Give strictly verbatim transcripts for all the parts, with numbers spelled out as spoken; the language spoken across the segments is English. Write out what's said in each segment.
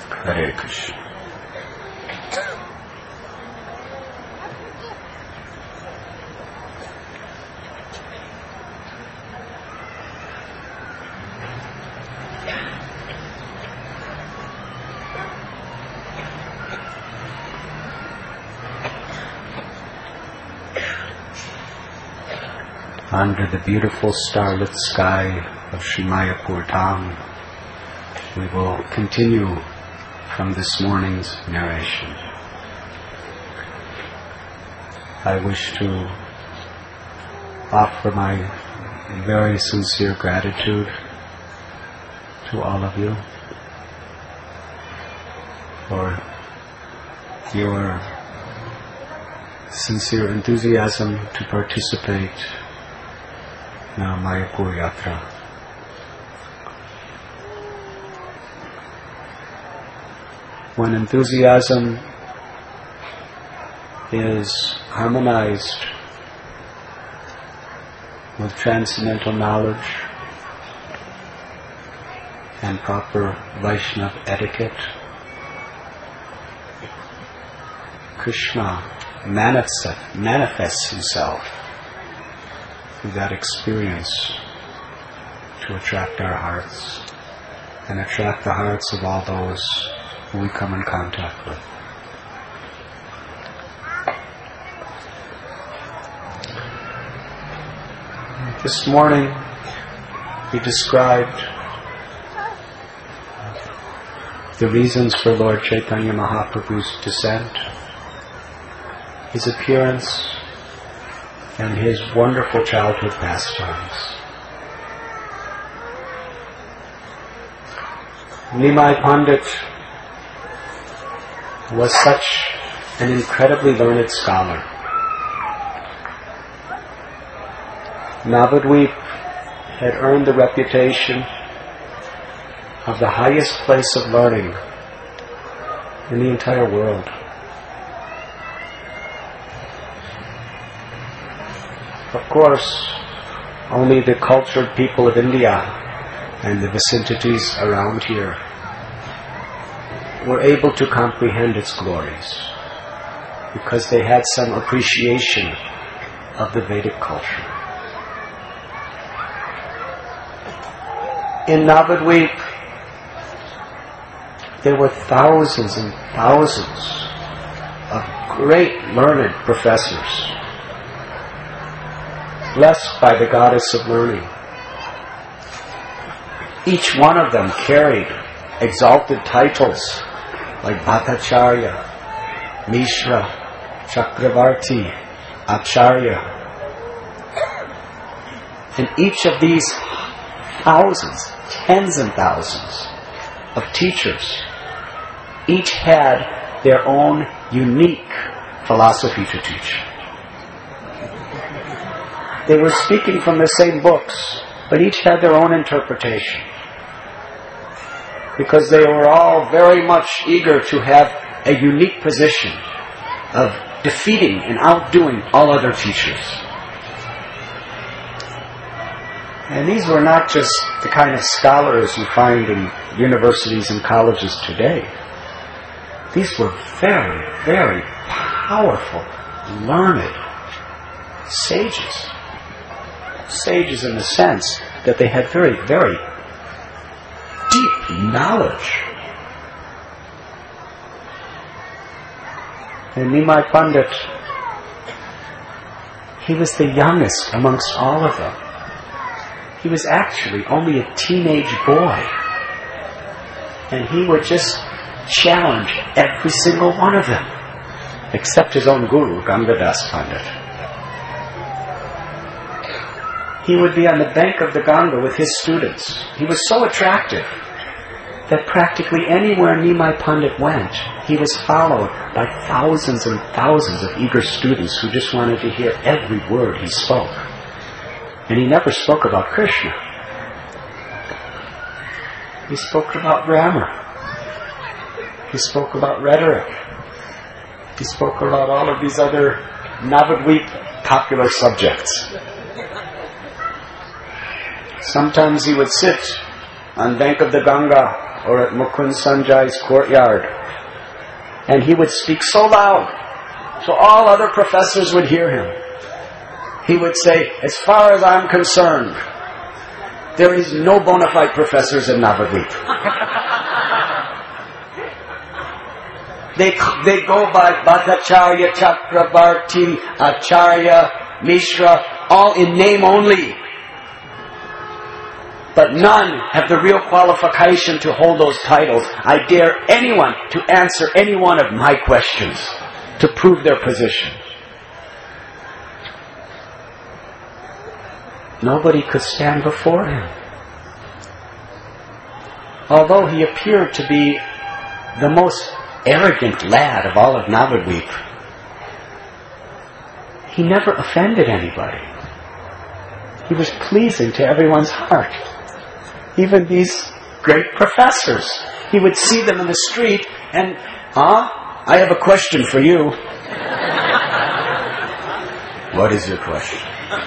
Hare Krishna. Under the beautiful starlit sky of Sri Mayapur Dham, we will continue from this morning's narration. I wish to offer my very sincere gratitude to all of you for your sincere enthusiasm to participate in our Mayapur Yatra. When enthusiasm is harmonized with transcendental knowledge and proper Vaishnava etiquette, Krishna manifests, manifests himself through that experience to attract our hearts and attract the hearts of all those who we come in contact with. This morning we described the reasons for Lord Chaitanya Mahaprabhu's descent, his appearance, and his wonderful childhood pastimes. Nimai Pandit was such an incredibly learned scholar. Navadvip had earned the reputation of the highest place of learning in the entire world. Of course, only the cultured people of India and the vicinities around here were able to comprehend its glories because they had some appreciation of the Vedic culture. In Navadvip, there were thousands and thousands of great learned professors, blessed by the goddess of learning. Each one of them carried exalted titles like Bhattacharya, Mishra, Chakravarti, Acharya. And each of these thousands, tens and thousands of teachers, each had their own unique philosophy to teach. They were speaking from the same books, but each had their own interpretation, because they were all very much eager to have a unique position of defeating and outdoing all other teachers. And these were not just the kind of scholars you find in universities and colleges today. These were very, very powerful, learned sages. Sages in the sense that they had very, very deep knowledge. And Nimai Pandit, he was the youngest amongst all of them. He was actually only a teenage boy. And he would just challenge every single one of them, except his own guru, Gangadas Pandit. He would be on the bank of the Ganga with his students. He was so attractive that practically anywhere Nimai Pandit went, he was followed by thousands and thousands of eager students who just wanted to hear every word he spoke. And he never spoke about Krishna. He spoke about grammar. He spoke about rhetoric. He spoke about all of these other Navadvip popular subjects. Sometimes he would sit on bank of the Ganga or at Mukund Sanjay's courtyard. And he would speak so loud, so all other professors would hear him. He would say, as far as I'm concerned, there is no bona fide professors in Navadvip. they, they go by Bhattacharya, Chakrabarti, Acharya, Mishra, all in name only. But none have the real qualification to hold those titles. I dare anyone to answer any one of my questions to prove their position. Nobody could stand before him. Although he appeared to be the most arrogant lad of all of Navadvip, he never offended anybody. He was pleasing to everyone's heart. Even these great professors. He would see them in the street and, huh? I have a question for you. What is your question?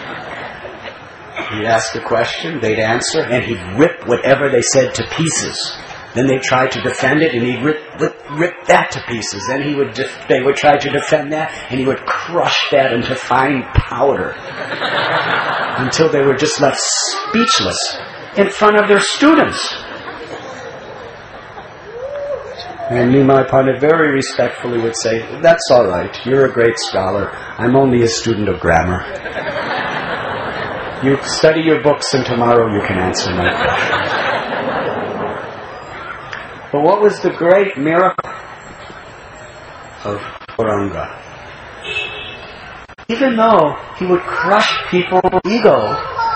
He'd ask a question, they'd answer, and he'd rip whatever they said to pieces. Then they'd try to defend it, and he'd rip, rip, rip that to pieces. Then he would, def- they would try to defend that, and he would crush that into fine powder until they were just left speechless in front of their students. And Nimai Pandit very respectfully would say, that's all right, you're a great scholar, I'm only a student of grammar. You study your books and tomorrow you can answer my question. But what was the great miracle of Gauranga? Even though he would crush people's ego,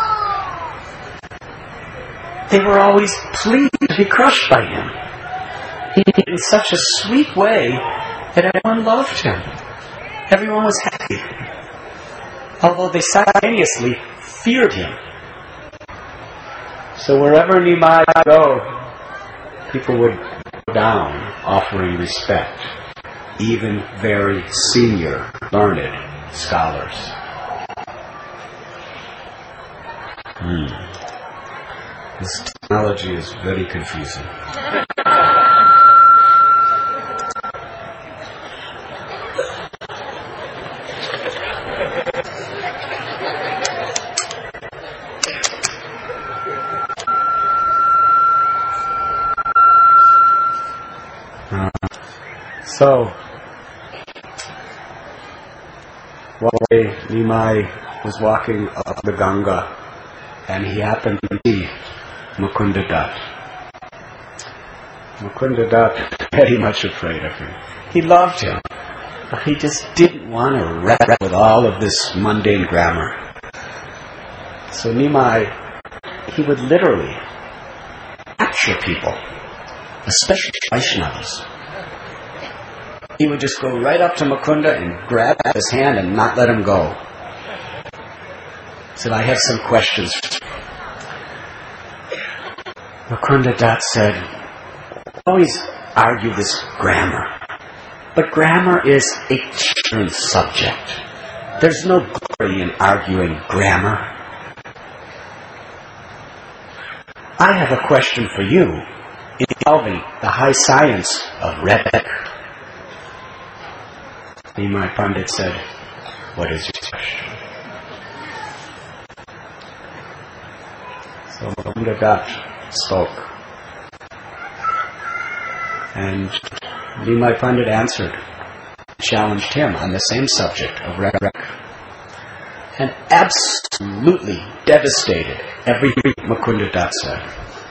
they were always pleased to be crushed by him. He did it in such a sweet way that everyone loved him. Everyone was happy. Although they simultaneously feared him. So wherever Nimai would go, people would go down offering respect. Even very senior, learned scholars. Hmm. This technology is very confusing. Uh, so, one day Nimai was walking up the Ganga and he happened to see Mukunda Dutt. Mukunda Dutt was very much afraid of him. He loved him, but he just didn't want to wrestle with all of this mundane grammar. So Nimai, he would literally capture people, especially Vaishnavas. He would just go right up to Mukunda and grab his hand and not let him go. He said, I have some questions. Mukunda Dutt said, always argue this grammar. But grammar is a children's subject. There's no glory in arguing grammar. I have a question for you involving the high science of Redbeck. Nimai Pandit said, what is your question? So Mukunda Dutt spoke. And Nimai Pandit answered, challenged him on the same subject of Redbeck. And absolutely devastated everything Mukunda Dutt said.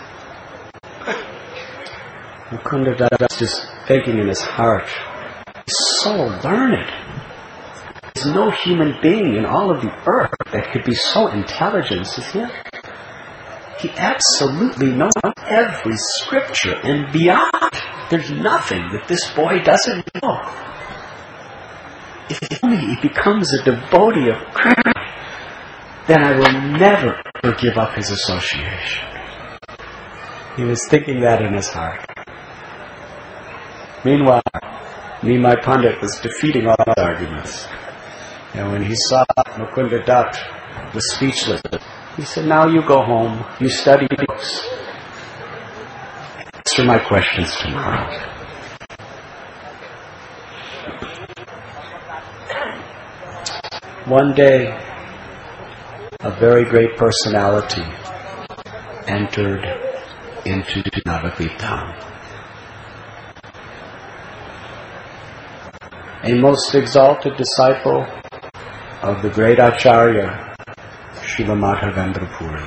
Mukunda Dutt was just thinking in his heart, he's so learned. There's no human being in all of the earth that could be so intelligent as him. He absolutely knows every scripture and beyond. There's nothing that this boy doesn't know. If only he becomes a devotee of Krishna, then I will never give up his association. He was thinking that in his heart. Meanwhile, Nimai Pandit was defeating all his arguments. And when he saw Mukunda Dutt was speechless, he said, now you go home, you study books. answer my questions tomorrow. One day, a very great personality entered into Navadvip town. A most exalted disciple of the great Acharya, Srila Madhavendra Puri.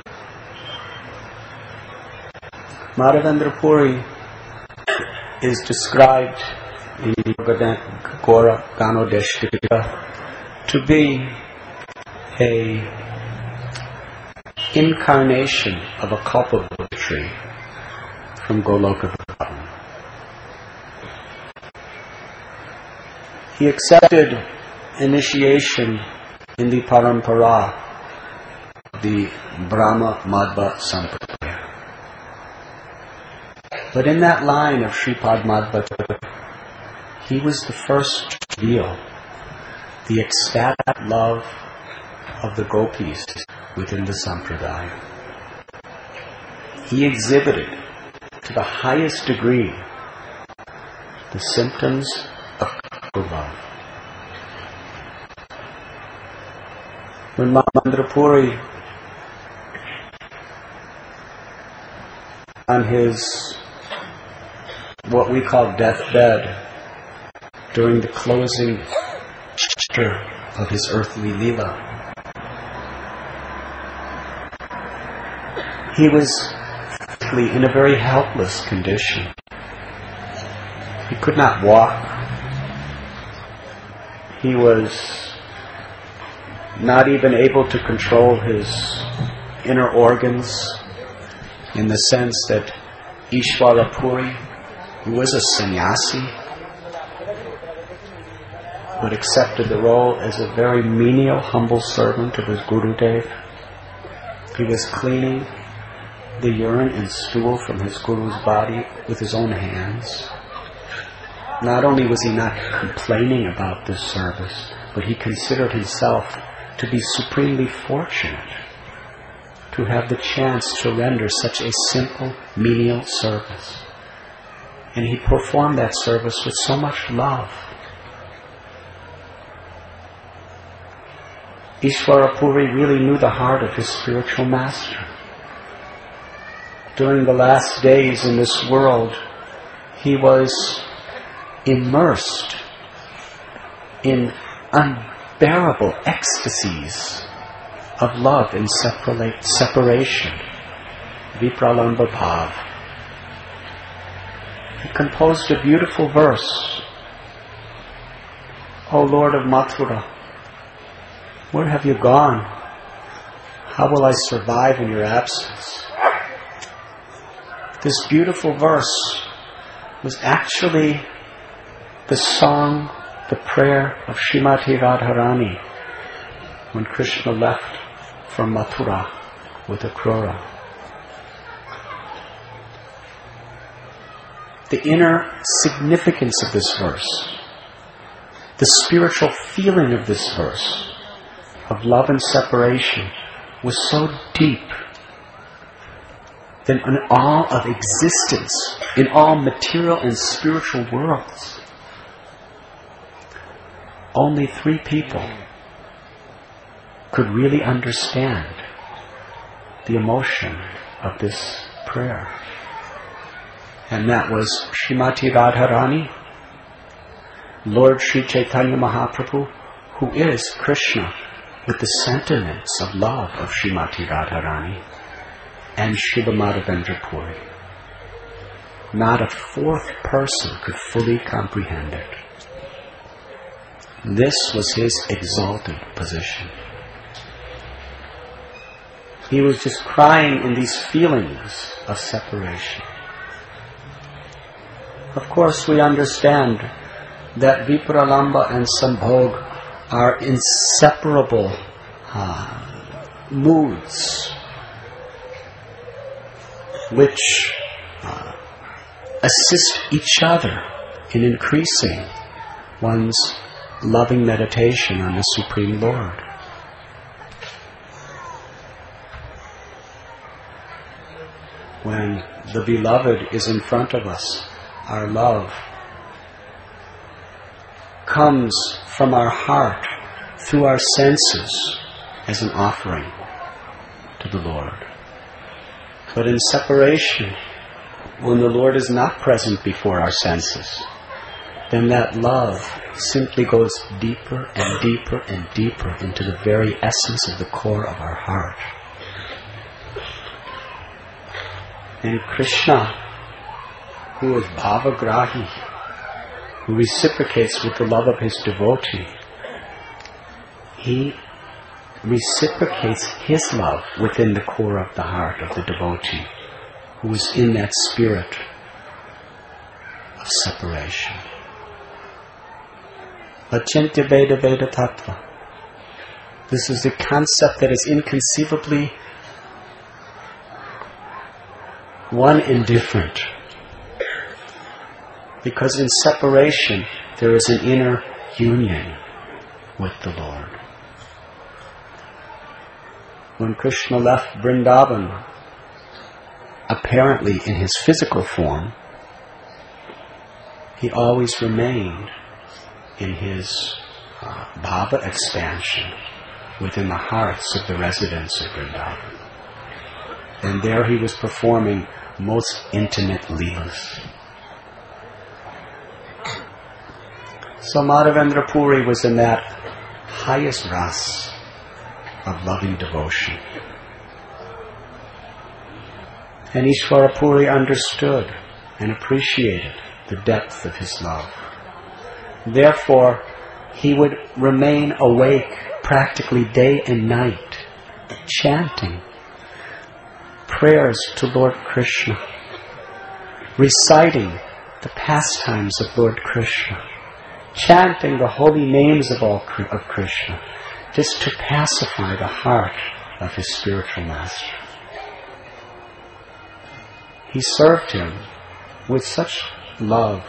Madhavendra Puri is described in the Gora Ganodeshtika to be a incarnation of a Kalpavruksha tree from Goloka Vrindavan. He accepted initiation in the Parampara, the Brahma Madhva Sampradaya. But in that line of Sripad Madhva, he was the first to reveal the ecstatic love of the gopis within the Sampradaya. He exhibited to the highest degree the symptoms of love. When Madhavendra Puri, on his what we call deathbed, during the closing chapter of his earthly Leela, he was in a very helpless condition. He could not walk. He was not even able to control his inner organs, in the sense that Ishvara Puri, who was a sannyasi, but accepted the role as a very menial, humble servant of his Gurudev. He was cleaning the urine and stool from his Guru's body with his own hands. Not only was he not complaining about this service, but he considered himself to be supremely fortunate to have the chance to render such a simple, menial service. And he performed that service with so much love. Ishvara Puri really knew the heart of his spiritual master. During the last days in this world, he was immersed in unbearable ecstasies of love and separa- separation, vipralamba bhav. He composed a beautiful verse. O Lord of Mathura, where have you gone? How will I survive in your absence? This beautiful verse was actually the song, the prayer of Srimati Radharani when Krishna left from Mathura with Akrura. The inner significance of this verse, the spiritual feeling of this verse, of love and separation, was so deep that in all of existence, in all material and spiritual worlds, only three people could really understand the emotion of this prayer. And that was Srimati Radharani, Lord Sri Chaitanya Mahaprabhu, who is Krishna, with the sentiments of love of Srimati Radharani, and Srila Madhavendra Puri. Not a fourth person could fully comprehend it. This was his exalted position. He was just crying in these feelings of separation. Of course, we understand that Vipralamba and Sambhog are inseparable uh, moods which uh, assist each other in increasing one's loving meditation on the Supreme Lord. when the beloved is in front of us, our love comes from our heart through our senses as an offering to the Lord. But in separation, when the Lord is not present before our senses, then that love simply goes deeper and deeper and deeper into the very essence of the core of our heart. And Krishna, who is bhavagrahi, who reciprocates with the love of his devotee, he reciprocates his love within the core of the heart of the devotee, who is in that spirit of separation. Achintya Veda Veda Tattva. This is a concept that is inconceivably one and different. Because in separation, there is an inner union with the Lord. When Krishna left Vrindavan, apparently in his physical form, he always remained in his uh, bhava expansion within the hearts of the residents of Vrindavan. And there he was performing most intimate leelas. So Madhavendra Puri was in that highest ras of loving devotion. And Ishvara Puri understood and appreciated the depth of his love. Therefore, he would remain awake practically day and night, chanting prayers to Lord Krishna, reciting the pastimes of Lord Krishna, chanting the holy names of all of Krishna, just to pacify the heart of his spiritual master. He served him with such love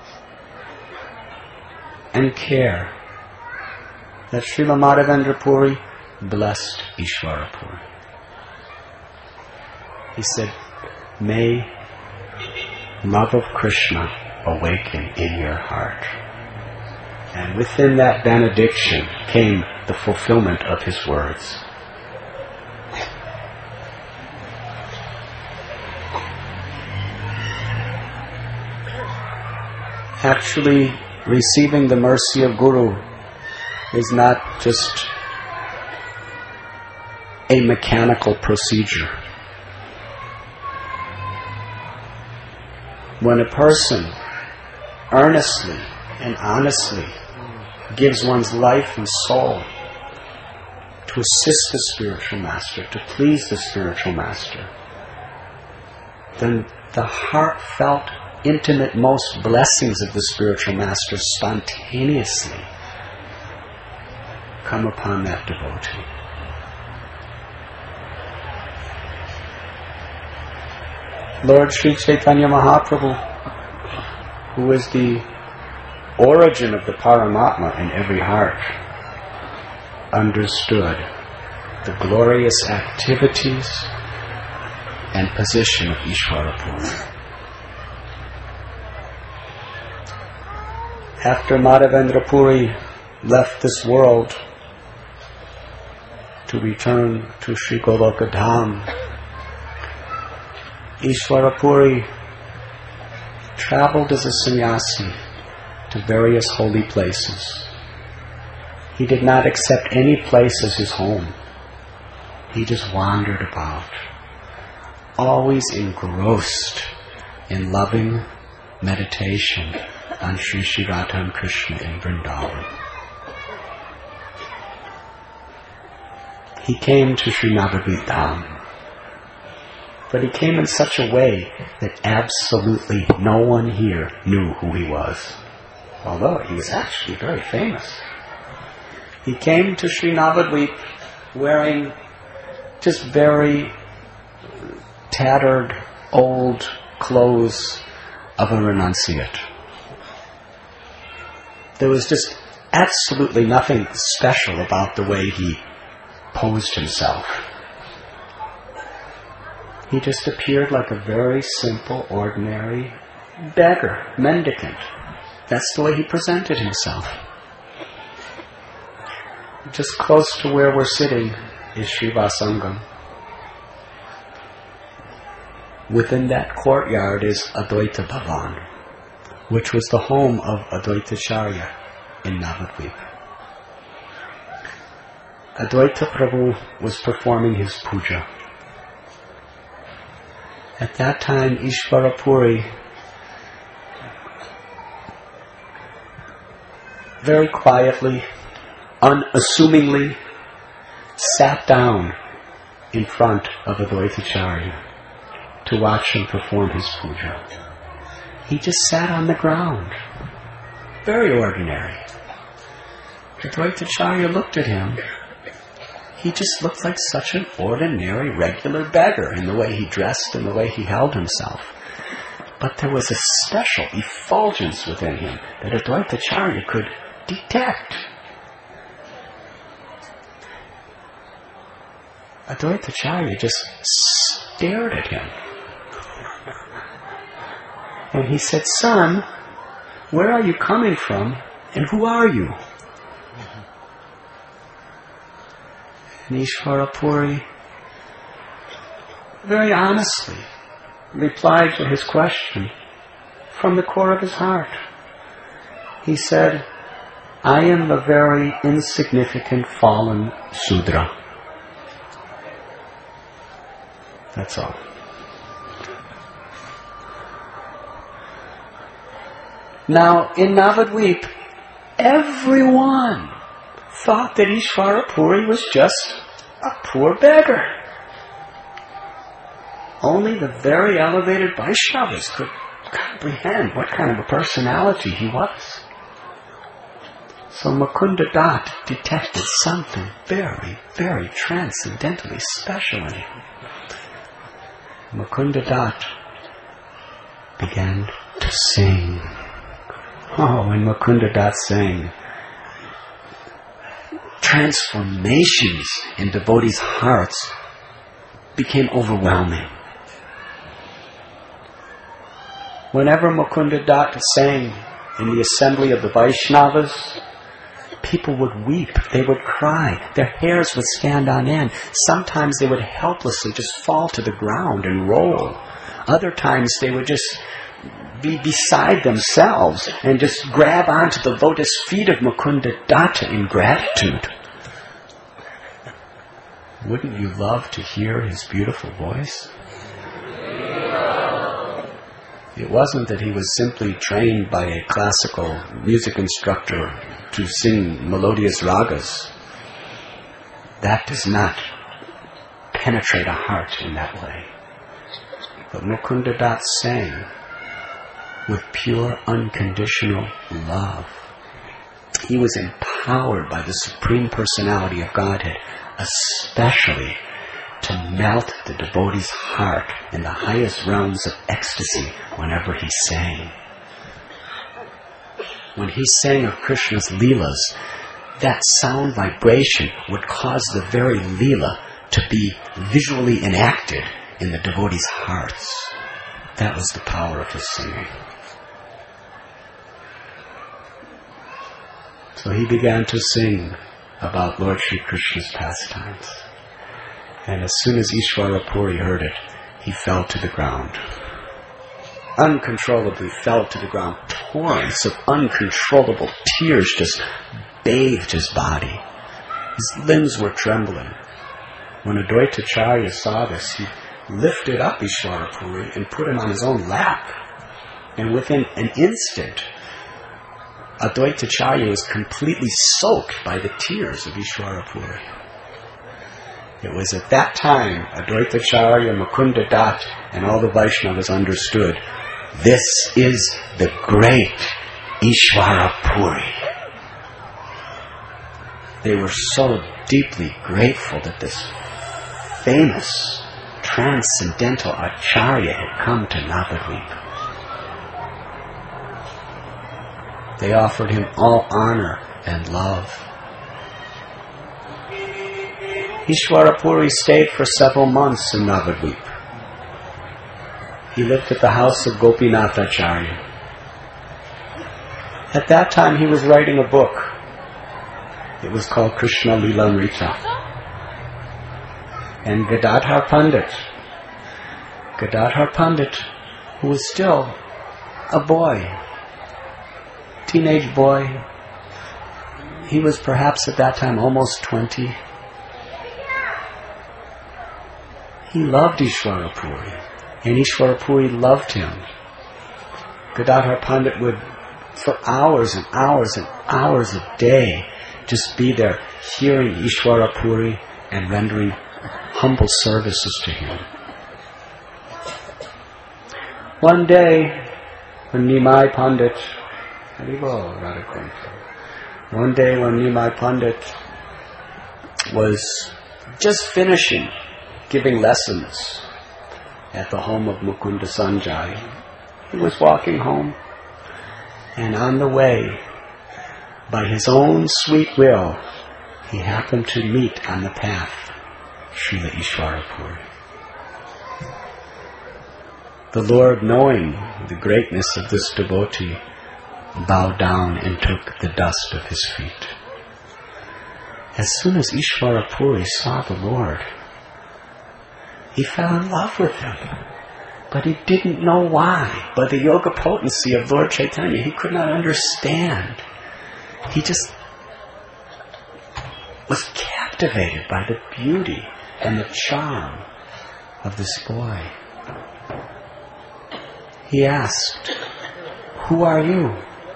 and care that Srila Madhavendra Puri blessed Ishvara Puri. He said, "May love of Krishna awaken in your heart." And within that benediction came the fulfillment of his words. Actually, receiving the mercy of Guru is not just a mechanical procedure. When a person earnestly and honestly gives one's life and soul to assist the spiritual master, to please the spiritual master, then the heartfelt, intimate, most blessings of the spiritual master spontaneously come upon that devotee. Lord Sri Chaitanya Mahaprabhu, who is the origin of the Paramatma in every heart, understood the glorious activities and position of Ishvara Puri. After Madhavendra Puri left this world to return to Sri Goloka Dham, Ishvara Puri traveled as a sannyasi to various holy places. He did not accept any place as his home. He just wandered about, always engrossed in loving meditation on Sri Sri Radha and Krishna in Vrindavan. He came to Sri Navadvip Dham, but he came in such a way that absolutely no one here knew who he was, although he was actually very famous. He came to Sri Navadvip wearing just very tattered, old clothes of a renunciate. There was just absolutely nothing special about the way he posed himself. He just appeared like a very simple, ordinary beggar, mendicant. That's the way he presented himself. Just close to where we're sitting is Srivasangam. Within that courtyard is Advaita Bhavan, which was the home of Advaitacharya in Navadvip. Advaita Prabhu was performing his puja. At that time, Ishvara Puri very quietly, unassumingly sat down in front of Advaitacharya to watch him perform his puja. He just sat on the ground. Very ordinary. Advaitacharya looked at him. He just looked like such an ordinary, regular beggar in the way he dressed and the way he held himself. But there was a special effulgence within him that Advaitacharya could detect. Advaitacharya just stared at him. And he said, "Son, where are you coming from and who are you?" And Ishvara Puri very honestly replied to his question from the core of his heart. He said, "I am a very insignificant fallen Sudra." That's all. Now, in Navadvip, everyone thought that Ishvara Puri was just a poor beggar. Only the very elevated Vaishnavas could comprehend what kind of a personality he was. So Mukunda Dutt detected something very, very transcendentally special in him. Mukunda Dutt began to sing. Oh, when Mukunda Dutt sang, transformations in devotees' hearts became overwhelming. Whenever Mukunda Dutt sang in the assembly of the Vaishnavas, people would weep, they would cry, their hairs would stand on end. Sometimes they would helplessly just fall to the ground and roll. Other times they would just be beside themselves and just grab onto the lotus feet of Mukunda Dutt in gratitude. Wouldn't you love to hear his beautiful voice? It wasn't that he was simply trained by a classical music instructor to sing melodious ragas. That does not penetrate a heart in that way. But Mukunda Dutt sang with pure, unconditional love. He was empowered by the Supreme Personality of Godhead, especially to melt the devotee's heart in the highest realms of ecstasy whenever he sang. When he sang of Krishna's Leelas, that sound vibration would cause the very Leela to be visually enacted in the devotees' hearts. That was the power of his singing. So he began to sing about Lord Sri Krishna's pastimes. And as soon as Ishvara Puri heard it, he fell to the ground. Uncontrollably fell to the ground. Torrents of uncontrollable tears just bathed his body. His limbs were trembling. When Advaitacharya saw this, he lifted up Ishvara Puri and put him on his own lap. And within an instant, Advaitacharya was completely soaked by the tears of Ishvara Puri. It was at that time Advaitacharya, Mukunda Dutt, and all the Vaishnavas understood, this is the great Ishvara Puri. They were so deeply grateful that this famous, transcendental Acharya had come to Navadvip. They offered him all honor and love. Ishvara Puri stayed for several months in Navadvip. he lived at the house of Gopinathacharya. At that time he was writing a book. It was called Krishna Lilamrita. And Gadadhar Pandit, Gadadhar Pandit, who was still a boy, teenage boy, he was perhaps at that time almost twenty. He loved Ishwara Puri, and Ishwara Puri loved him. Gadadhar Pandit would, for hours and hours and hours a day, just be there hearing Ishwara Puri and rendering humble services to him. One day, when Nimai Pandit, one day when Nimai Pandit was just finishing giving lessons at the home of Mukunda Sanjay, he was walking home, and on the way, by his own sweet will, he happened to meet on the path Srila Ishwara Puri. The Lord, knowing the greatness of this devotee, bowed down and took the dust of his feet. As soon as Ishwara Puri saw the Lord, he fell in love with him. But he didn't know why. By the yoga potency of Lord Chaitanya, he could not understand. He just was captivated by the beauty and the charm of this boy. He asked, "Who are you?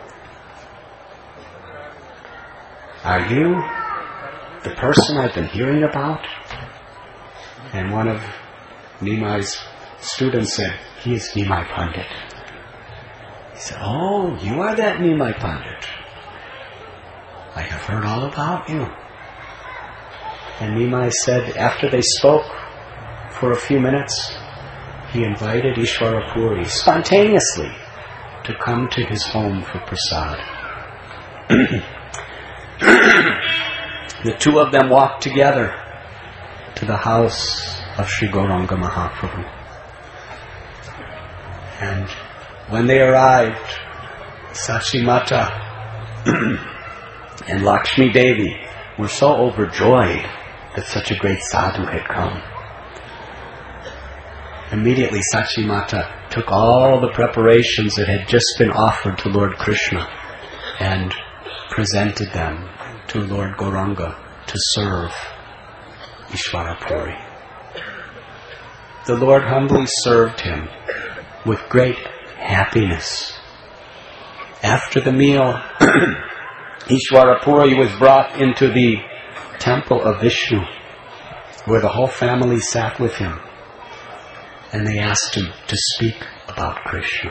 Are you the person I've been hearing about?" And one of Nimai's students said, "He is Nimai Pandit." He said, "Oh, you are that Nimai Pandit. I have heard all about you." And Nimai said, after they spoke for a few minutes, he invited Ishwara Puri spontaneously to come to his home for prasad. The two of them walked together to the house of Sri Gauranga Mahaprabhu. And when they arrived, Sachi Mata and Lakshmi Devi were so overjoyed that such a great sadhu had come. Immediately Sachi Mata took all the preparations that had just been offered to Lord Krishna and presented them to Lord Gauranga to serve Ishwara Puri. The Lord humbly served him with great happiness. After the meal, Ishwara Puri was brought into the temple of Vishnu, where the whole family sat with him, and they asked him to speak about Krishna.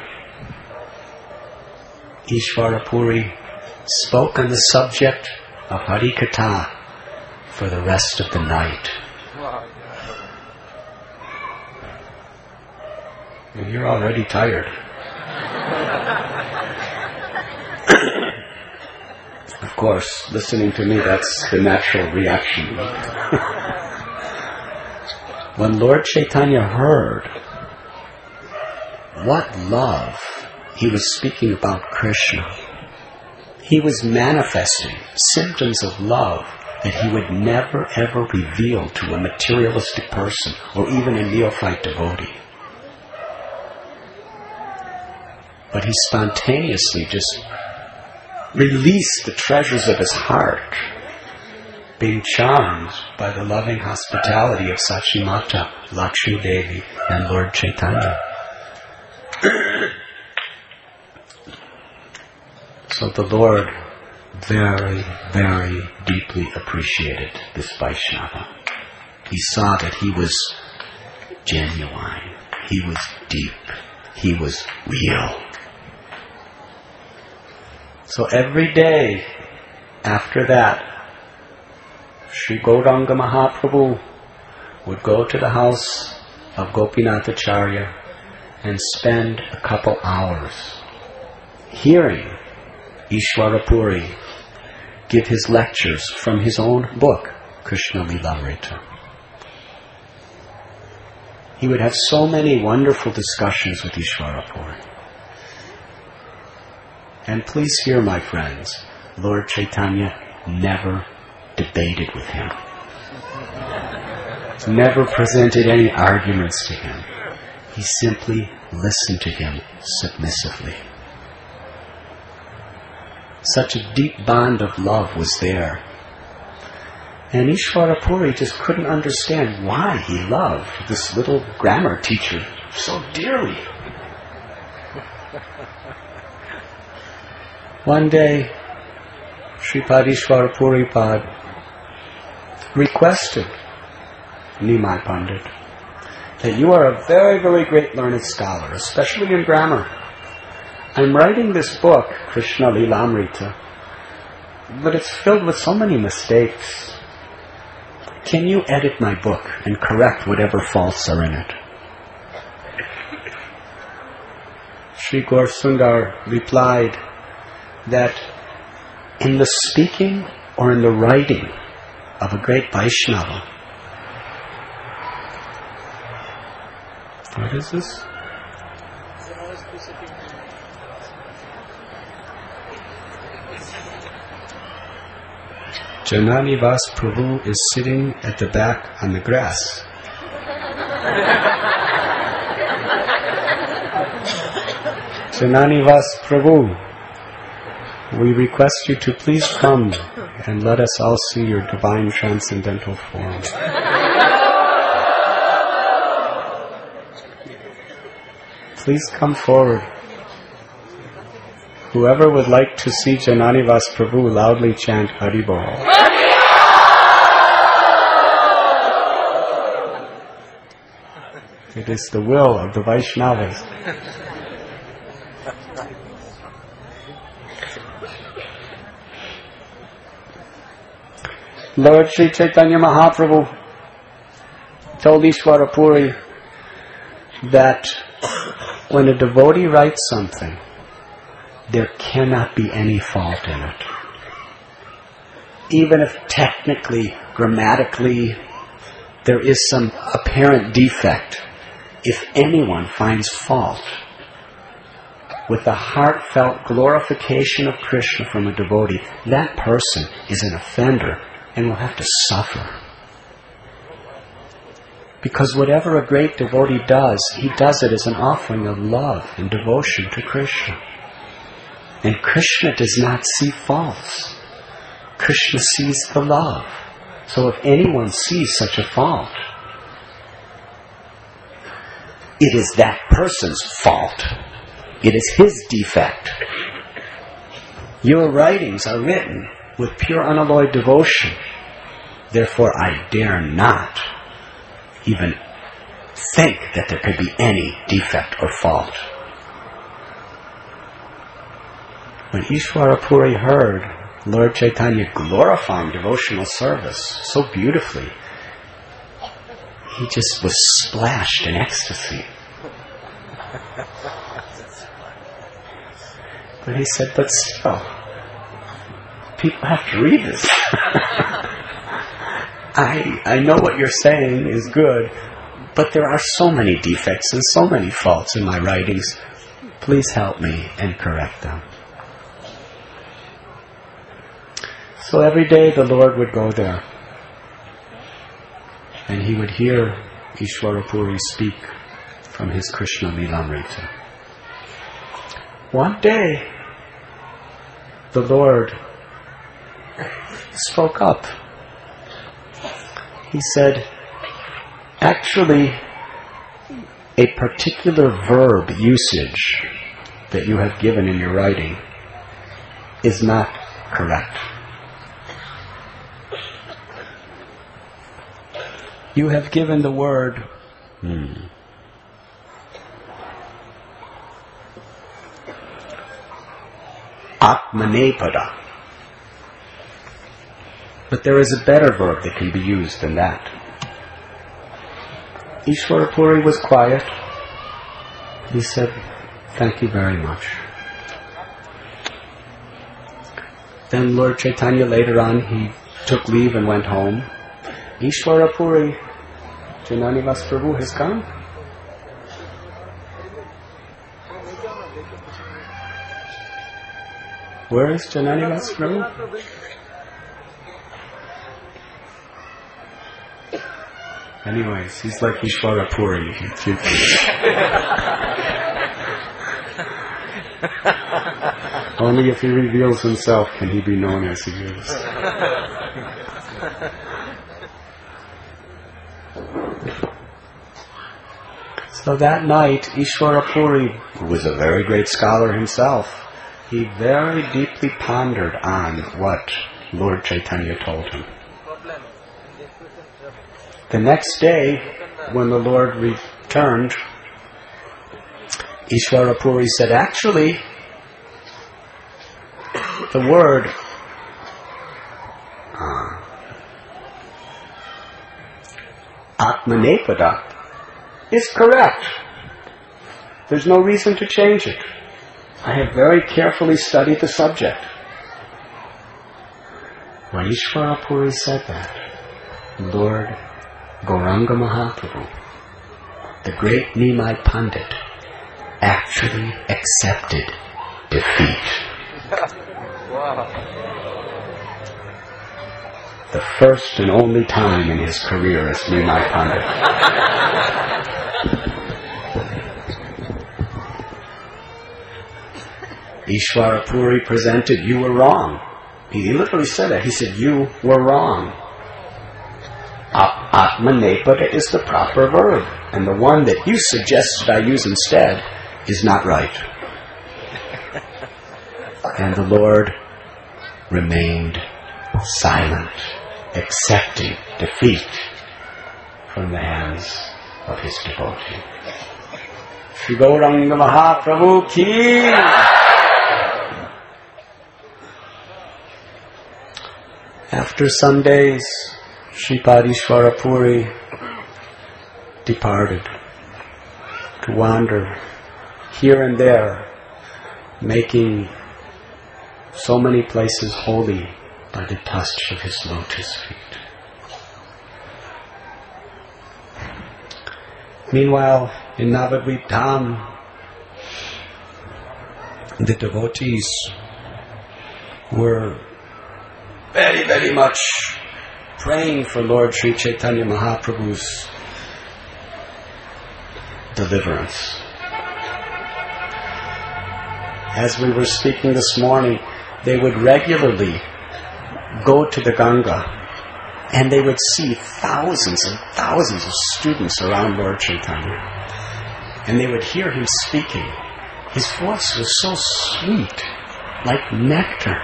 Ishwara Puri spoke on the subject of Harikatha for the rest of the night. And you're already tired. Of course, listening to me, that's the natural reaction. When Lord Chaitanya heard what love he was speaking about Krishna, he was manifesting symptoms of love that he would never ever reveal to a materialistic person or even a neophyte devotee. But he spontaneously just released the treasures of his heart, being charmed by the loving hospitality of Sachi Mata, Lakshmi Devi, and Lord Chaitanya. So the Lord very, very deeply appreciated this Vaishnava. He saw that he was genuine, he was deep, he was real. So every day after that, Sri Gauranga Mahaprabhu would go to the house of Gopinathacharya and spend a couple hours hearing Ishwara Puri give his lectures from his own book, Krishna Lilamrita. he would have so many wonderful discussions with Ishwarapuri. And please hear, my friends, Lord Chaitanya never debated with him. Never presented any arguments to him. He simply listened to him submissively. Such a deep bond of love was there. And Ishwarapuri just couldn't understand why he loved this little grammar teacher so dearly. One day, Sripad Ishwarapuri Pad requested Nimai Pandit that you are a very, very great learned scholar, especially in grammar. I'm writing this book, Krishna Lilamrita, but it's filled with so many mistakes. Can you edit my book and correct whatever faults are in it? Sri Gaur Sundar replied that in the speaking or in the writing of a great Vaishnava, what is this? Janani Vas Prabhu is sitting at the back on the grass. Janani Vas Prabhu, we request you to please come and let us all see your divine transcendental form. Please come forward. Whoever would like to see Janani Vas Prabhu, loudly chant Haribol. It is the will of the Vaishnavas. Lord Sri Chaitanya Mahaprabhu told Ishwarapuri that when a devotee writes something, there cannot be any fault in it. Even if technically, grammatically, there is some apparent defect, if anyone finds fault with the heartfelt glorification of Krishna from a devotee, that person is an offender and will have to suffer. Because whatever a great devotee does, he does it as an offering of love and devotion to Krishna. And Krishna does not see faults. Krishna sees the love. So if anyone sees such a fault, it is that person's fault. It is his defect. Your writings are written with pure unalloyed devotion. Therefore, I dare not even think that there could be any defect or fault. When Ishwarapuri heard Lord Chaitanya glorifying devotional service so beautifully, he just was splashed in ecstasy. But he said, but still, people have to read this. I I know what you're saying is good, but there are so many defects and so many faults in my writings. Please help me and correct them. So every day the Lord would go there, and he would hear Ishwarapuri speak from his Krishna Lilamrita. One day, the Lord spoke up. He said, actually, a particular verb usage that you have given in your writing is not correct. You have given the word hmm, Atmanepada. But there is a better verb that can be used than that. Ishwarapuri was quiet. He said, thank you very much. Then Lord Chaitanya later on, he took leave and went home. Ishwarapuri, Janani Vas Prabhu has come. Where is Janani Das Prabhu? Anyways, he's like Ishvara Puri. Only if he reveals himself can he be known as he is. So that night, Ishvara Puri, who was a very great scholar himself, he very deeply pondered on what Lord Chaitanya told him. The next day, when the Lord returned, Ishvara Puri said, actually, the word uh, Atmanepada is correct. There's no reason to change it. I have very carefully studied the subject. When Ishvara Puri said that, Lord Gauranga Mahaprabhu, the great Nimai Pandit, actually accepted defeat. Wow. The first and only time in his career as Nimai Pandit. Ishvara Puri presented, you were wrong. He literally said that. He said, you were wrong. Atmanepada is the proper verb, and the one that you suggested I use instead is not right. And the Lord remained silent, accepting defeat from the hands of his devotee. Shri Gauranga Mahaprabhu ki. After some days, Shripad Ishvara Puri departed to wander here and there, making so many places holy by the touch of his lotus feet. Meanwhile, in Navadvip Dham, the devotees were very, very much praying for Lord Sri Chaitanya Mahaprabhu's deliverance. As we were speaking this morning, they would regularly go to the Ganga and they would see thousands and thousands of students around Lord Chaitanya. And they would hear him speaking. His voice was so sweet, like nectar.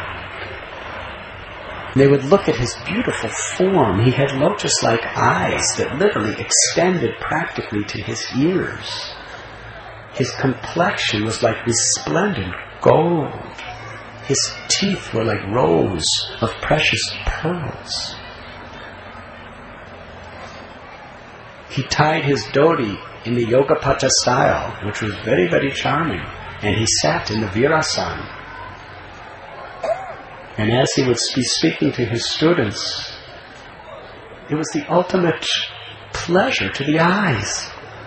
They would look at his beautiful form. He had lotus-like eyes that literally extended practically to his ears. His complexion was like resplendent gold. His teeth were like rows of precious pearls. He tied his dhoti in the Yogapata style, which was very, very charming, and he sat in the Virasana. And as he would be speaking to his students, it was the ultimate pleasure to the eyes.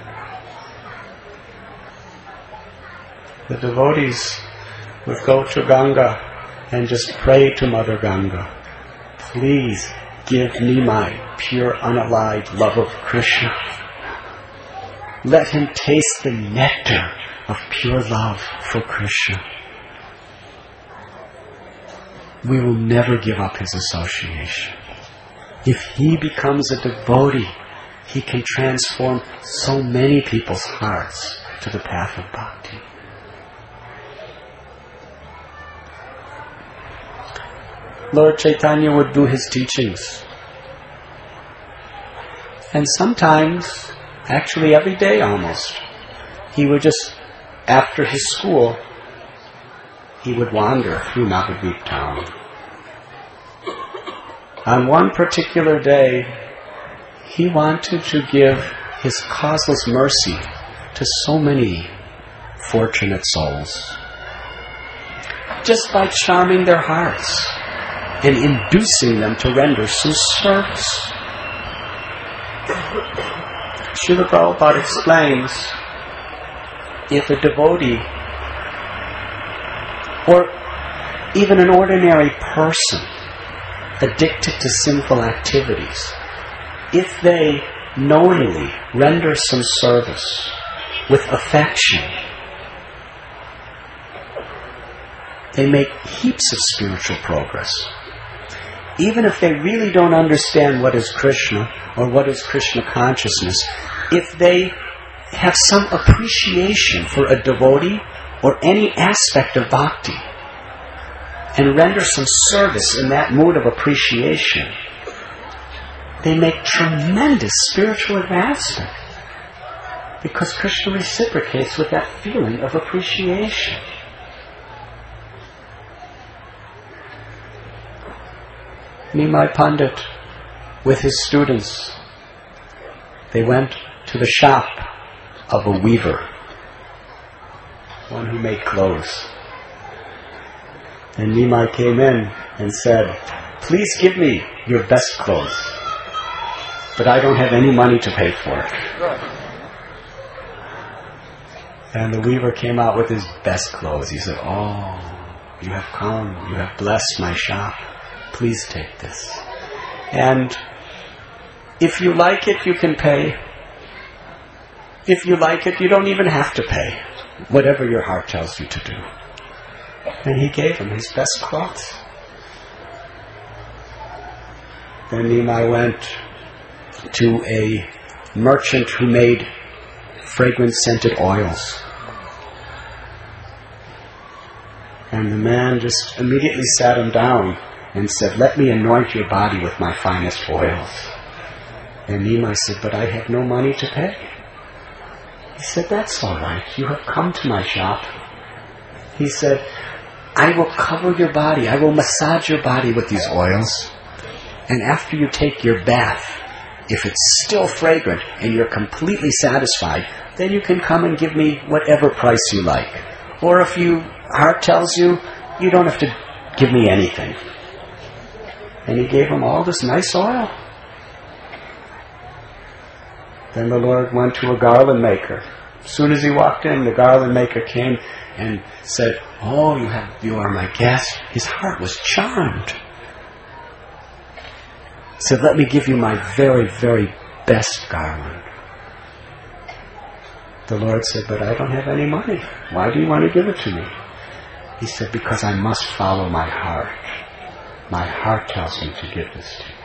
The devotees would go to Ganga and just pray to Mother Ganga, please give Nimai pure unallied love of Krishna. Let him taste the nectar of pure love for Krishna. We will never give up his association. If he becomes a devotee, he can transform so many people's hearts to the path of bhakti. Lord Chaitanya would do his teachings. And sometimes, actually every day almost, he would just, after his school, he would wander through Navadvip town. On one particular day, he wanted to give his causeless mercy to so many fortunate souls, just by charming their hearts and inducing them to render some service. Srila Prabhupada explains, if a devotee, or even an ordinary person addicted to sinful activities, if they knowingly render some service with affection, they make heaps of spiritual progress. Even if they really don't understand what is Krishna or what is Krishna consciousness, if they have some appreciation for a devotee or any aspect of bhakti and render some service in that mood of appreciation, they make tremendous spiritual advancement because Krishna reciprocates with that feeling of appreciation. Nimai Pandit, with his students, they went to the shop of a weaver, one who made clothes. And Nimai came in and said, "Please give me your best clothes, but I don't have any money to pay for it." And the weaver came out with his best clothes. He said, "Oh, you have come, you have blessed my shop. Please take this. And if you like it, you can pay. If you like it, you don't even have to pay. Whatever your heart tells you to do." And he gave him his best clothes. Then Nimai went to a merchant who made fragrant scented oils. And the man just immediately sat him down and said, "Let me anoint your body with my finest oils." And Nimai said, "But I have no money to pay." He said, "That's all right. You have come to my shop." He said, "I will cover your body. I will massage your body with these oils. And after you take your bath, if it's still fragrant and you're completely satisfied, then you can come and give me whatever price you like. Or if your heart tells you, you don't have to give me anything." And he gave him all this nice oil. Then the Lord went to a garland maker. As soon as he walked in, the garland maker came and said, "Oh, you have, you are my guest." His heart was charmed. He said, "Let me give you my very, very best garland." The Lord said, "But I don't have any money. Why do you want to give it to me?" He said, "Because I must follow my heart. My heart tells me to give this to you."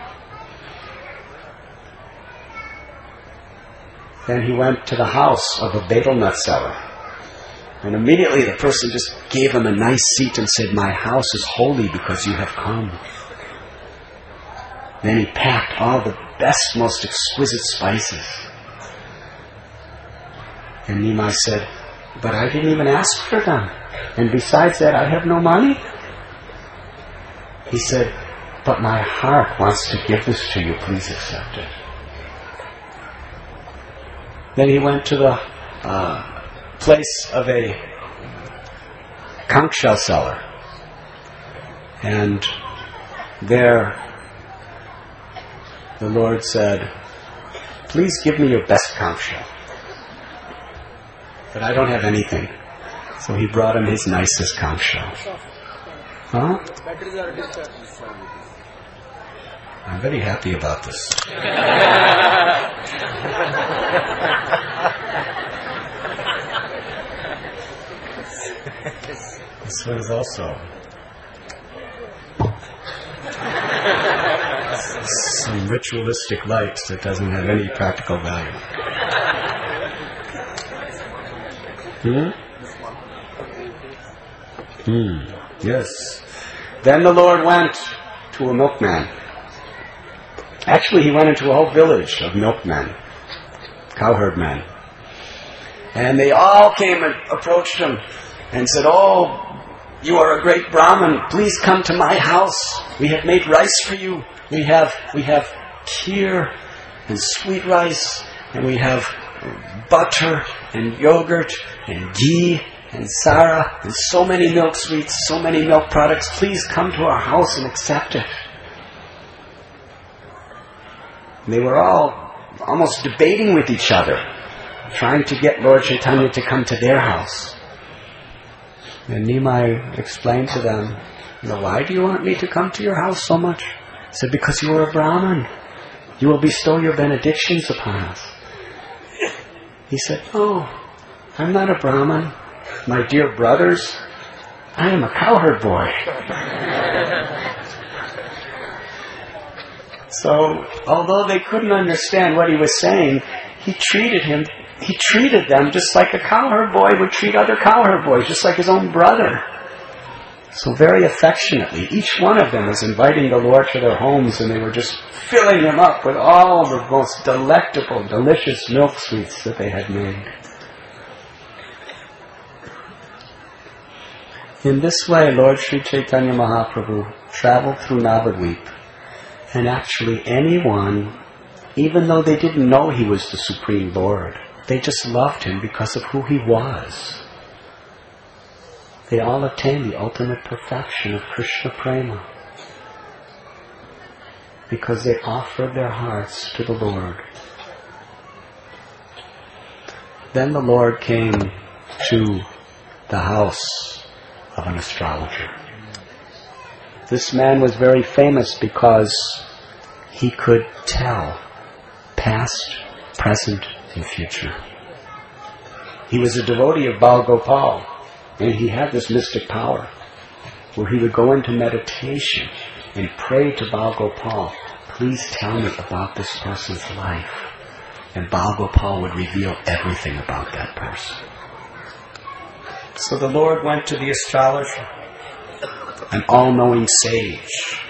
Then he went to the house of a betel nut seller. And immediately the person just gave him a nice seat and said, "My house is holy because you have come." Then he packed all the best, most exquisite spices. And Nimai said, "But I didn't even ask for them. And besides that, I have no money." He said, "But my heart wants to give this to you. Please accept it." Then he went to the uh, place of a conch shell seller. And there the Lord said, "Please give me your best conch shell. But I don't have anything." So he brought him his nicest conch shell. Huh? I'm very happy about this. This one is also some ritualistic light that doesn't have any practical value. Hmm? Hmm. Yes. Then the Lord went to a milkman. Actually, he went into a whole village of milkmen, cowherd men. And they all came and approached him and said, "Oh, you are a great Brahmin. Please come to my house. We have made rice for you. We have we have kheer and sweet rice, and we have butter and yogurt and ghee and sara and so many milk sweets, so many milk products. Please come to our house and accept it." And they were all almost debating with each other, trying to get Lord Chaitanya to come to their house. And Nimai explained to them You know, why do you want me to come to your house so much? He said, because you are a Brahmin. You will bestow your benedictions upon us. He said, oh, I'm not a Brahmin. My dear brothers, I am a cowherd boy. So, although they couldn't understand what he was saying, he treated him, he treated them just like a cowherd boy would treat other cowherd boys, just like his own brother. So very affectionately, each one of them was inviting the Lord to their homes, and they were just filling him up with all the most delectable, delicious milk sweets that they had made. In this way, Lord Sri Chaitanya Mahaprabhu traveled through Navadvip, and actually anyone, even though they didn't know he was the Supreme Lord, they just loved him because of who he was. They all attained the ultimate perfection of Krishna Prema because they offered their hearts to the Lord. Then the Lord came to the house of an astrologer. This man was very famous because he could tell past, present, and future. He was a devotee of Baal Gopal, and he had this mystic power where he would go into meditation and pray to Baal Gopal, please tell me about this person's life. And Baal Gopal would reveal everything about that person. So the Lord went to the astrologer, an all-knowing sage.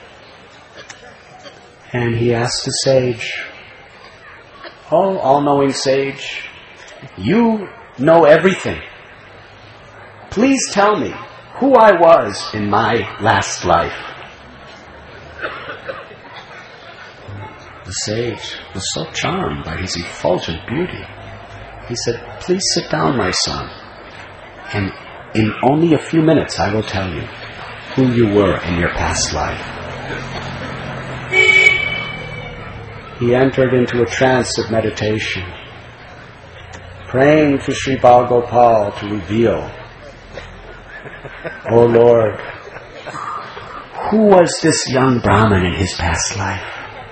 And he asked the sage, oh, all-knowing sage, you know everything. Please tell me who I was in my last life. The sage was so charmed by his effulgent beauty. He said, please sit down, my son, and in only a few minutes I will tell you who you were in your past life. He entered into a trance of meditation, praying to Sri Baal Gopal to reveal, O Lord, who was this young Brahmin in his past life?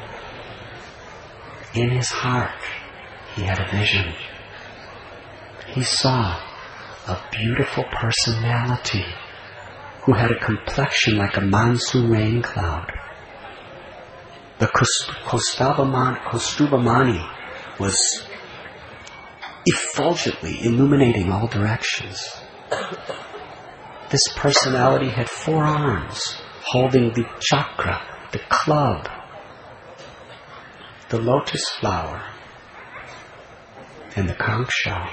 In his heart, he had a vision. He saw a beautiful personality who had a complexion like a monsoon rain cloud. The Kaustubhamani was effulgently illuminating all directions. This personality had four arms holding the chakra, the club, the lotus flower, and the conch shell.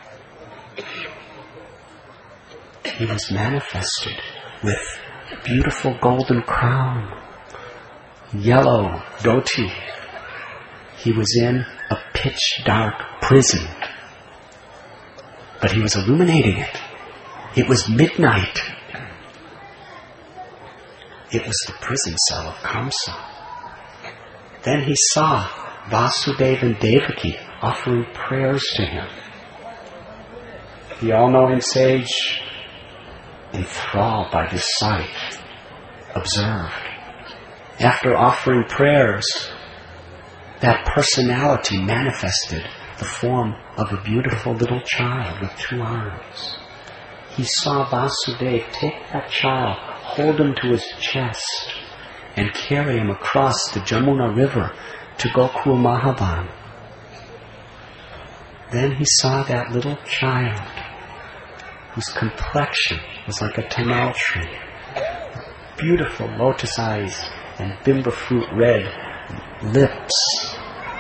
He was manifested with a beautiful golden crown, yellow dhoti. He was in a pitch dark prison, but he was illuminating it. It was midnight. It was the prison cell of Kamsa. Then he saw Vasudeva and Devaki offering prayers to him. The all-knowing sage, enthralled by this sight, observed. After offering prayers, that personality manifested the form of a beautiful little child with two arms. He saw Vasudeva take that child, hold him to his chest, and carry him across the Jamuna River to Gokul Mahavan. Then he saw that little child, whose complexion was like a tanal tree, beautiful lotus eyes and bimba fruit red lips.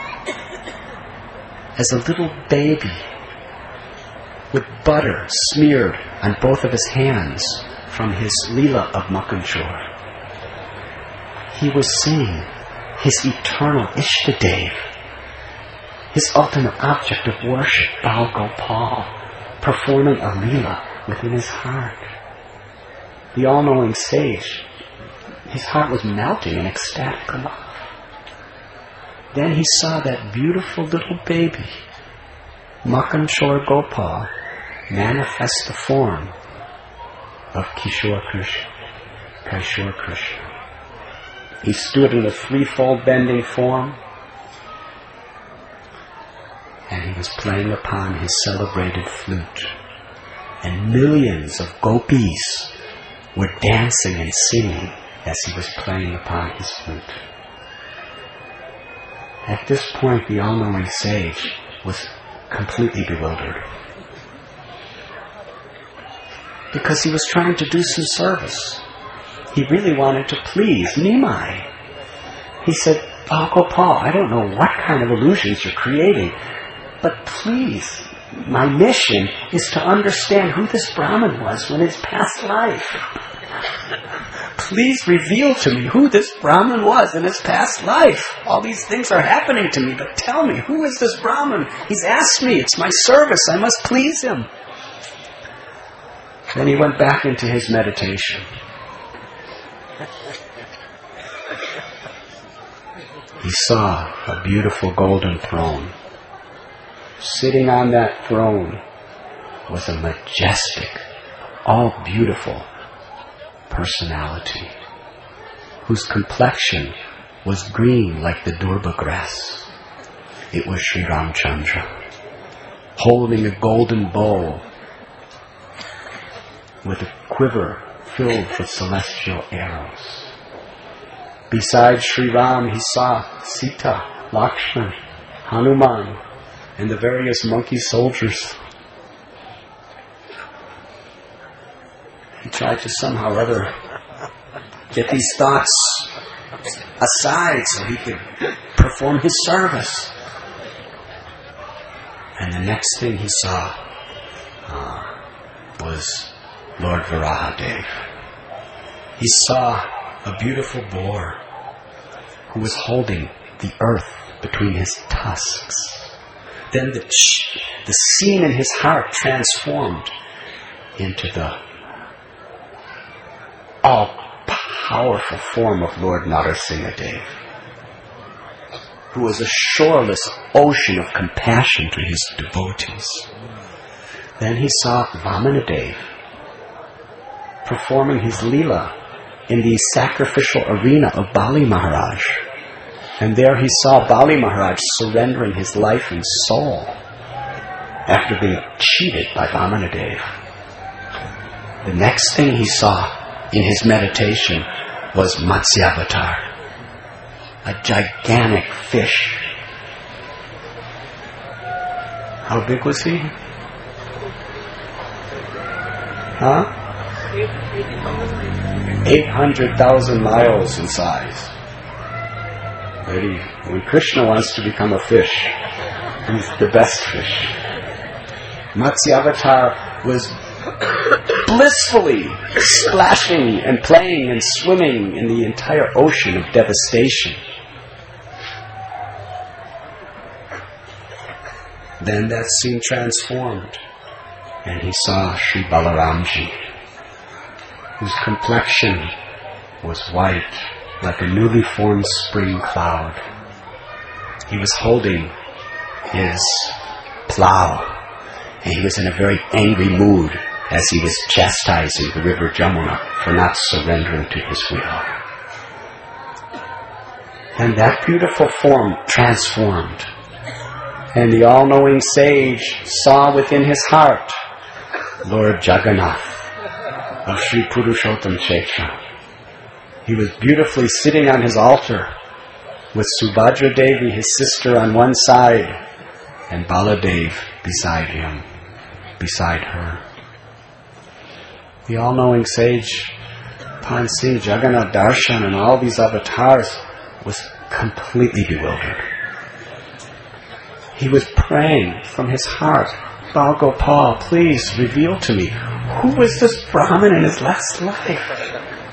As a little baby, with butter smeared on both of his hands from his Leela of Makanchor, he was seeing his eternal Ishtadev, his ultimate object of worship, Baal Gopal, performing a Leela within his heart. The all-knowing sage, his heart was melting in ecstatic love. Then he saw that beautiful little baby, Makanchor Gopal, manifest the form of Kishore Krishna. Kaishur Krishna. He stood in a threefold bending form, and he was playing upon his celebrated flute. And millions of gopis were dancing and singing as he was playing upon his flute. At this point, the all-knowing sage was completely bewildered, because he was trying to do some service. He really wanted to please Nimai. He said, "Oh, Gopal, I don't know what kind of illusions you're creating, but please, my mission is to understand who this Brahmin was in his past life. Please reveal to me who this Brahmin was in his past life. All these things are happening to me, but tell me, who is this Brahmin? He's asked me, it's my service, I must please him." Then he went back into his meditation. He saw a beautiful golden throne. Sitting on that throne was a majestic, all beautiful personality, whose complexion was green like the durba grass. It was Sri Ramchandra, holding a golden bow with a quiver filled with celestial arrows. Beside Sri Ram, he saw Sita, Lakshman, Hanuman, and the various monkey soldiers. He tried to somehow or other get these thoughts aside so he could perform his service. And the next thing he saw uh, was Lord Varahadev. He saw a beautiful boar who was holding the earth between his tusks. Then the, the scene in his heart transformed into the all-powerful form of Lord Narasimhadev, who was a shoreless ocean of compassion to his devotees. Then he saw Vamanadev performing his Leela in the sacrificial arena of Bali Maharaj. And there he saw Bali Maharaj surrendering his life and soul after being cheated by Vamanadev. The next thing he saw in his meditation was Matsyavatar, a gigantic fish. How big was he? Huh? eight hundred thousand miles in size. Really, when Krishna wants to become a fish, he's the best fish. Matsyavatar was blissfully splashing and playing and swimming in the entire ocean of devastation. Then that scene transformed, and he saw Sri Balaramji, whose complexion was white like a newly formed spring cloud. He was holding his plow, and he was in a very angry mood as he was chastising the river Jamuna for not surrendering to his will. And that beautiful form transformed, and the all-knowing sage saw within his heart Lord Jagannath of Sri Purushottam Kshetra. He was beautifully sitting on his altar with Subhadra Devi, his sister, on one side, and Baladev beside him, beside her. The all-knowing sage, upon seeing Jagannath Darshan and all these avatars, was completely bewildered. He was praying from his heart, "Bal Gopal, please reveal to me, who was this Brahmin in his last life?"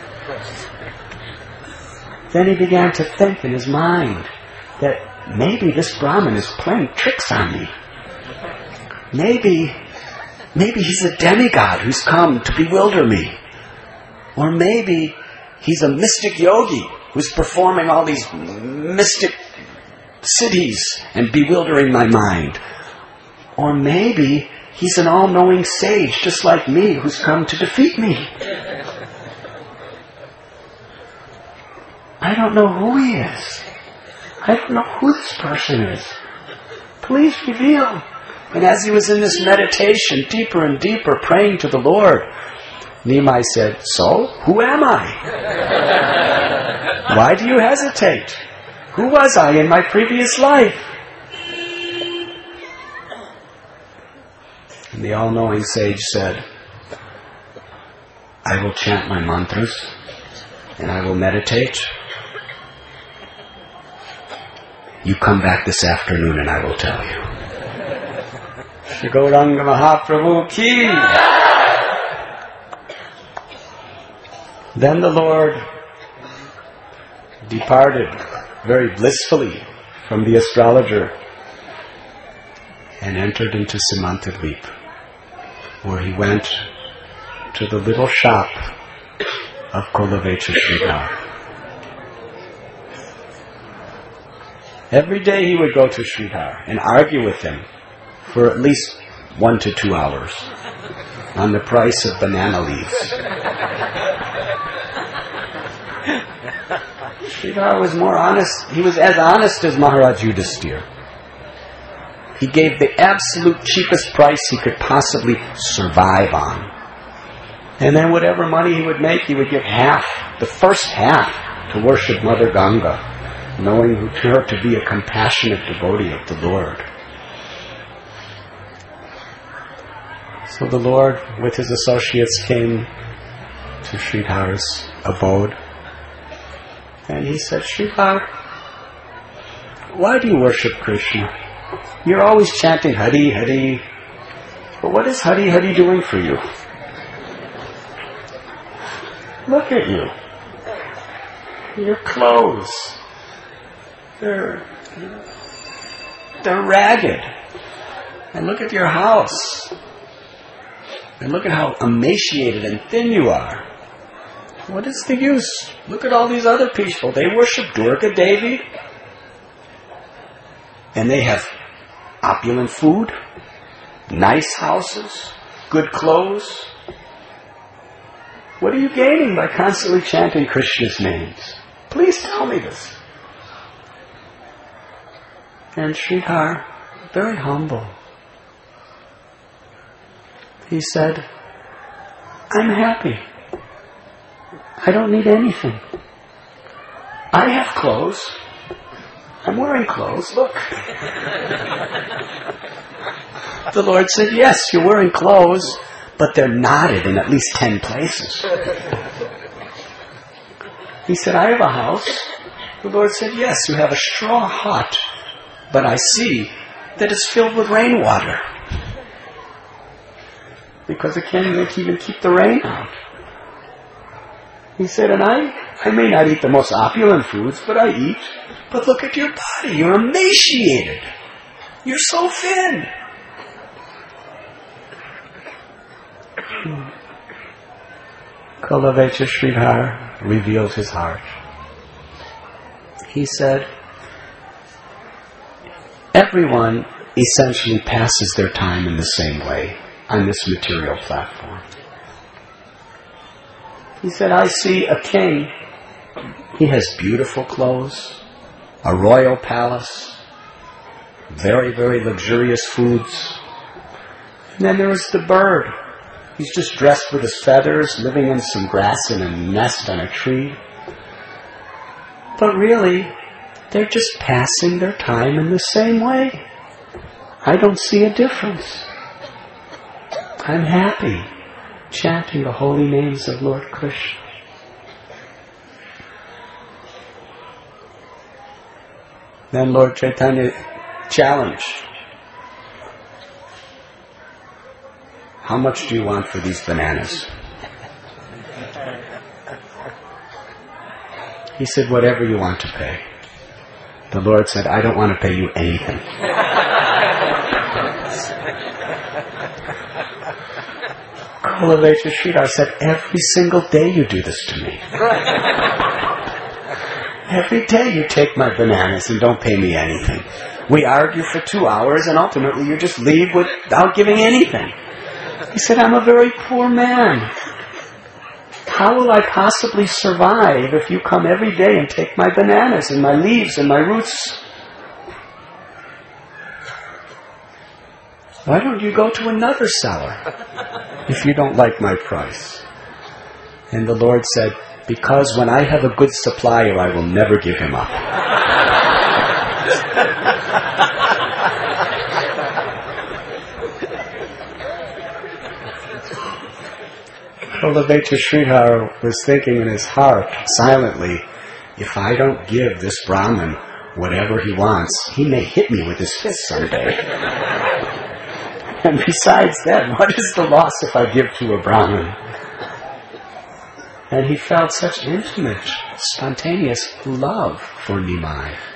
Then he began to think in his mind that maybe this Brahmin is playing tricks on me. Maybe, maybe he's a demigod who's come to bewilder me. Or maybe he's a mystic yogi who's performing all these mystic cities and bewildering my mind. Or maybe he's an all-knowing sage just like me who's come to defeat me. I don't know who he is. I don't know who this person is. Please reveal. And as he was in this meditation, deeper and deeper, praying to the Lord, Nimai said, so, who am I? Why do you hesitate? Who was I in my previous life? And the all-knowing sage said, I will chant my mantras, and I will meditate. You come back this afternoon and I will tell you. Shri Gauranga Mahaprabhu ki. Then the Lord departed very blissfully from the astrologer and entered into Simantadweep, where he went to the little shop of Kolavecha Sridhar. Every day he would go to Sridhar and argue with him for at least one to two hours on the price of banana leaves. Sridhar was more honest. He was as honest as Maharaj Yudhisthira. He gave the absolute cheapest price he could possibly survive on. And then whatever money he would make, he would give half, the first half, to worship Mother Ganga, knowing her to be a compassionate devotee of the Lord. So the Lord, with his associates, came to Sridhar's abode. And he said, Sridhar, why do you worship Krishna? You're always chanting Hari, Hari. But what is Hari, Hari doing for you? Look at you. Your clothes. They're, they're ragged. And look at your house. And look at how emaciated and thin you are. What is the use? Look at all these other people. They worship Durga Devi. And they have opulent food, nice houses, good clothes. What are you gaining by constantly chanting Krishna's names? Please tell me this. And Sridhar, very humble, he said, I'm happy. I don't need anything. I have clothes. I'm wearing clothes. Look. The Lord said, yes, you're wearing clothes, but they're knotted in at least ten places. He said, I have a house. The Lord said, yes, you have a straw hut, but I see that it's filled with rainwater. Because it can't even keep the rain out. He said, and I, I may not eat the most opulent foods, but I eat. But look at your body. You're emaciated. You're so thin. Kolavecha Sridhar revealed his heart. He said, everyone essentially passes their time in the same way on this material platform. He said, I see a king. He has beautiful clothes, a royal palace, very, very luxurious foods. And then there is the bird. He's just dressed with his feathers, living in some grass in a nest on a tree. But really, they're just passing their time in the same way. I don't see a difference. I'm happy chanting the holy names of Lord Krishna. Then Lord Chaitanya challenged, how much do you want for these bananas? He said, whatever you want to pay. The Lord said, I don't want to pay you anything. Kolavecha Sridhar said, every single day you do this to me. Every day you take my bananas and don't pay me anything. We argue for two hours and ultimately you just leave without giving anything. He said, I'm a very poor man. how will I possibly survive if you come every day and take my bananas and my leaves and my roots? Why don't you go to another seller if you don't like my price? And the Lord said, because when I have a good supplier, I will never give him up. Kulavaitra Sridhar was thinking in his heart, silently, if I don't give this Brahmin whatever he wants, he may hit me with his fist someday. And besides that, what is the loss if I give to a Brahmin? And he felt such intimate, spontaneous love for Nimai.